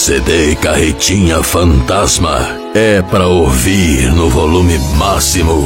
CD Carretinha Fantasma é pra ouvir no volume máximo.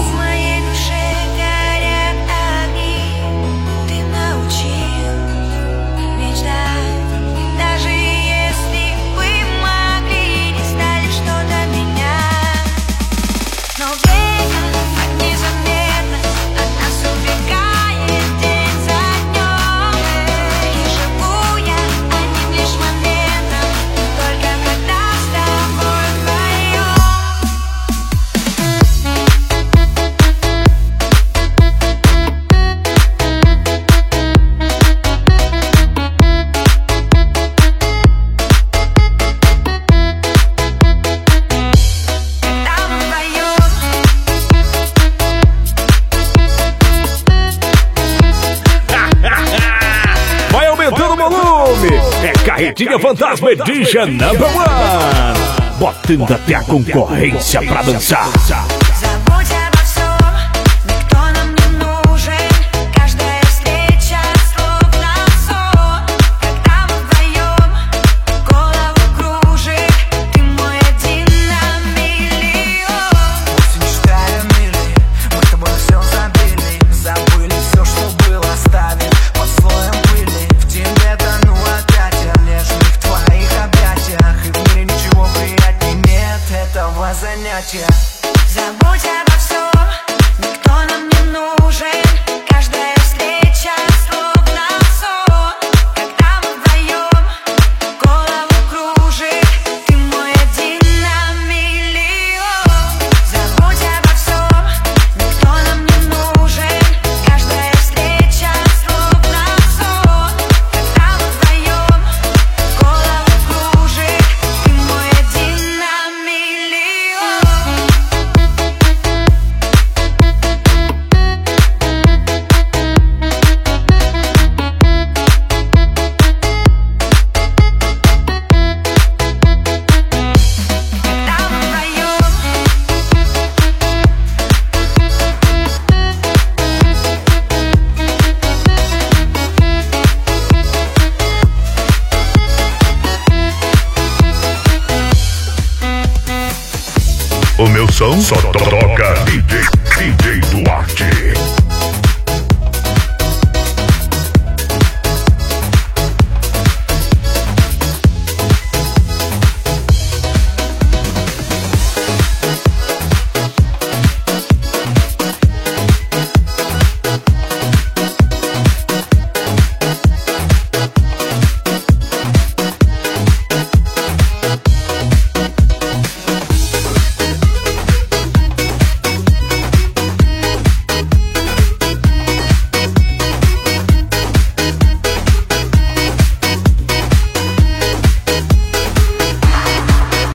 Carretinha Fantasma Edition #1, botando até a concorrência pra dançar. Забудь обо всем, никто нам не нужен. Каждая встреча словно сон. Когда мы вдвоем, голову кружит. Ты мой один на миллион. Забудь обо всем, никто нам не нужен. Каждая встреча словно сон. Когда мы вдвоем, голову кружит. Ты мой один на миллион. O meu som só toca